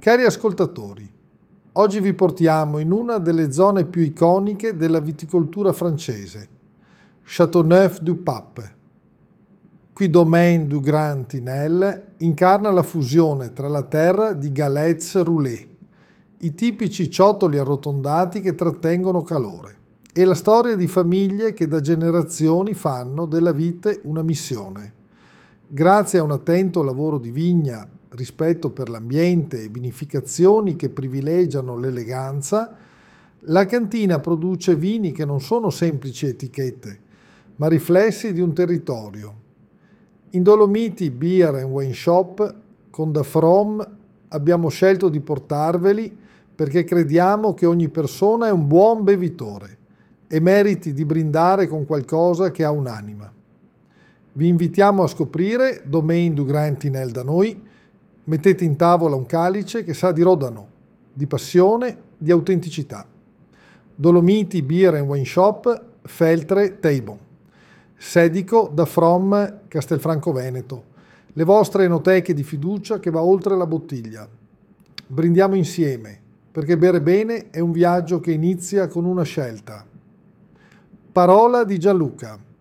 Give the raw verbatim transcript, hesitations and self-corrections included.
Cari ascoltatori, oggi vi portiamo in una delle zone più iconiche della viticoltura francese, Châteauneuf-du-Pape. Qui Domaine du Grand Tinel incarna la fusione tra la terra di galets roulés, i tipici ciottoli arrotondati che trattengono calore, e la storia di famiglie che da generazioni fanno della vite una missione. Grazie a un attento lavoro di vigna, rispetto per l'ambiente e vinificazioni che privilegiano l'eleganza, la cantina produce vini che non sono semplici etichette, ma riflessi di un territorio. In Dolomiti Beer and Wine Shop, con Da From, abbiamo scelto di portarveli perché crediamo che ogni persona è un buon bevitore e meriti di brindare con qualcosa che ha un'anima. Vi invitiamo a scoprire Domaine du Grand Tinel da noi. Mettete in tavola un calice che sa di Rodano, di passione, di autenticità. Dolomiti Beer and Wine Shop, Feltre, Teibon. Sedico Da From, Castelfranco Veneto. Le vostre enoteche di fiducia che va oltre la bottiglia. Brindiamo insieme, perché bere bene è un viaggio che inizia con una scelta. Parola di Gianluca.